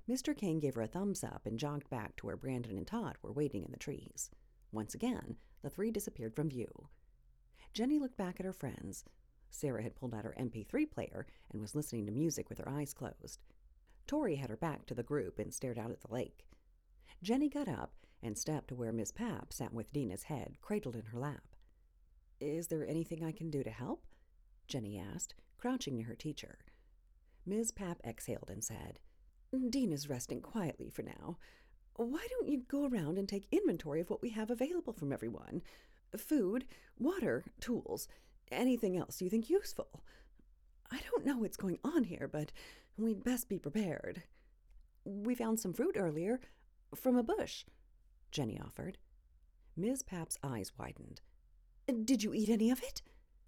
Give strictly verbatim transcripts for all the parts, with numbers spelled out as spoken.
Mister Kane gave her a thumbs up and jogged back to where Brandon and Todd were waiting in the trees. Once again, the three disappeared from view. Jenny looked back at her friends. Sarah had pulled out her M P three player and was listening to music with her eyes closed. Tori had her back to the group and stared out at the lake. Jenny got up and stepped to where Miss Papp sat with Dina's head cradled in her lap. "Is there anything I can do to help?" Jenny asked, crouching near her teacher. Miz Papp exhaled and said, "Dina's resting quietly for now. Why don't you go around and take inventory of what we have available from everyone? Food, water, tools, anything else you think useful. I don't know what's going on here, but we'd best be prepared." "We found some fruit earlier, from a bush," Jenny offered. Miz Papp's eyes widened. "Did you eat any of it?"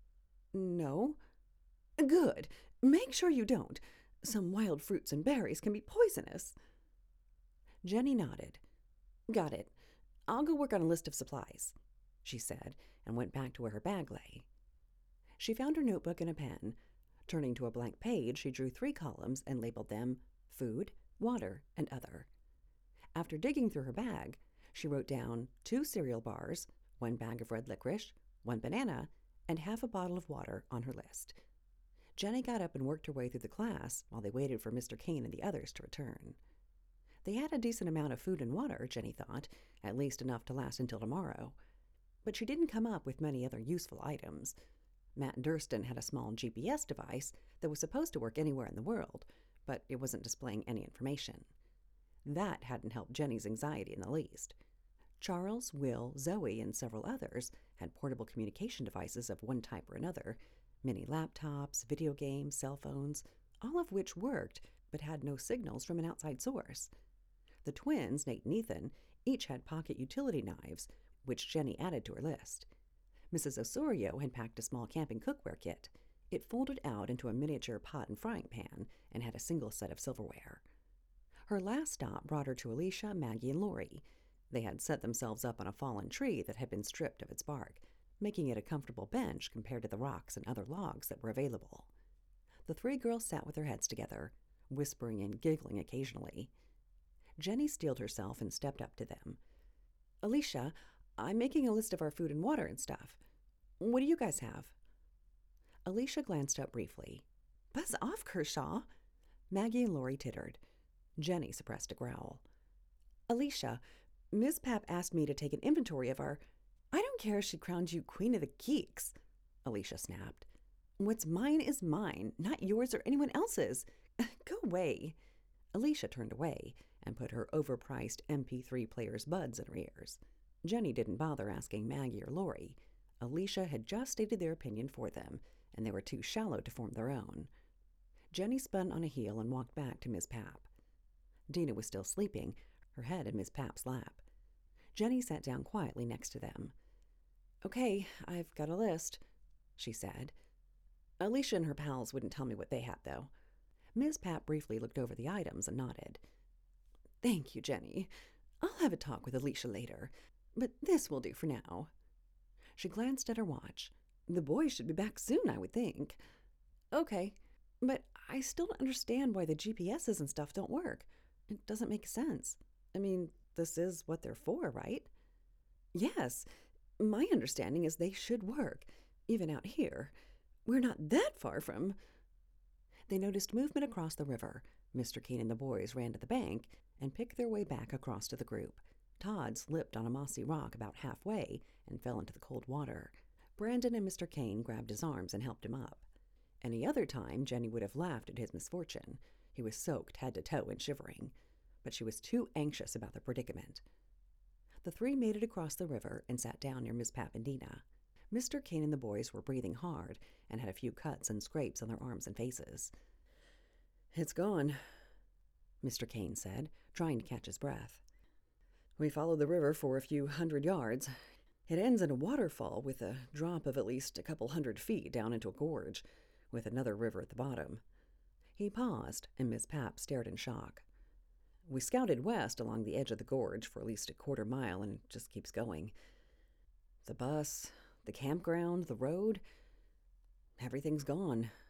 "No." "Good. Make sure you don't. Some wild fruits and berries can be poisonous." Jenny nodded. "Got it. I'll go work on a list of supplies," she said, and went back to where her bag lay. She found her notebook and a pen. Turning to a blank page, she drew three columns and labeled them food, water, and other. After digging through her bag, she wrote down two cereal bars, one bag of red licorice, one banana, and half a bottle of water on her list. Jenny got up and worked her way through the class while they waited for Mister Kane and the others to return. They had a decent amount of food and water, Jenny thought, at least enough to last until tomorrow. But she didn't come up with many other useful items. Matt Durston had a small G P S device that was supposed to work anywhere in the world, but it wasn't displaying any information. That hadn't helped Jenny's anxiety in the least. Charles, Will, Zoe, and several others had portable communication devices of one type or another, many laptops, video games, cell phones, all of which worked but had no signals from an outside source. The twins, Nate and Ethan, each had pocket utility knives, which Jenny added to her list. Missus Osorio had packed a small camping cookware kit. It folded out into a miniature pot and frying pan and had a single set of silverware. Her last stop brought her to Alicia, Maggie, and Lori. They had set themselves up on a fallen tree that had been stripped of its bark, making it a comfortable bench compared to the rocks and other logs that were available. The three girls sat with their heads together, whispering and giggling occasionally. Jenny steeled herself and stepped up to them. "Alicia, I'm making a list of our food and water and stuff. What do you guys have?" Alicia glanced up briefly. "Buzz off, Kershaw." Maggie and Lori tittered. Jenny suppressed a growl. "Alicia, Miss Papp asked me to take an inventory of our—" "I don't care if she crowned you Queen of the Geeks," Alicia snapped. "What's mine is mine, not yours or anyone else's. Go away." Alicia turned away and put her overpriced M P three player's buds in her ears. Jenny didn't bother asking Maggie or Lori. Alicia had just stated their opinion for them, and they were too shallow to form their own. Jenny spun on a heel and walked back to Miss Papp. Dina was still sleeping, her head in Miss Papp's lap. Jenny sat down quietly next to them. "Okay, I've got a list," she said. "Alicia and her pals wouldn't tell me what they had, though." Miss Papp briefly looked over the items and nodded. "Thank you, Jenny. I'll have a talk with Alicia later, but this will do for now." She glanced at her watch. "The boys should be back soon, I would think." "Okay, but I still don't understand why the G P Ss and stuff don't work. It doesn't make sense. I mean, this is what they're for, right?" "Yes, my understanding is they should work, even out here. We're not that far from—" They noticed movement across the river. Mister Kane and the boys ran to the bank and picked their way back across to the group. Todd slipped on a mossy rock about halfway and fell into the cold water. Brandon and Mister Kane grabbed his arms and helped him up. Any other time, Jenny would have laughed at his misfortune. He was soaked head to toe and shivering. But she was too anxious about the predicament. The three made it across the river and sat down near Miss Papp and Dina. Mister Kane and the boys were breathing hard and had a few cuts and scrapes on their arms and faces. "It's gone," Mister Kane said, trying to catch his breath. "We followed the river for a few hundred yards. It ends in a waterfall with a drop of at least a couple hundred feet down into a gorge, with another river at the bottom." He paused, and Miss Papp stared in shock. "We scouted west along the edge of the gorge for at least a quarter mile, and it just keeps going. The bus, the campground, the road, everything's gone."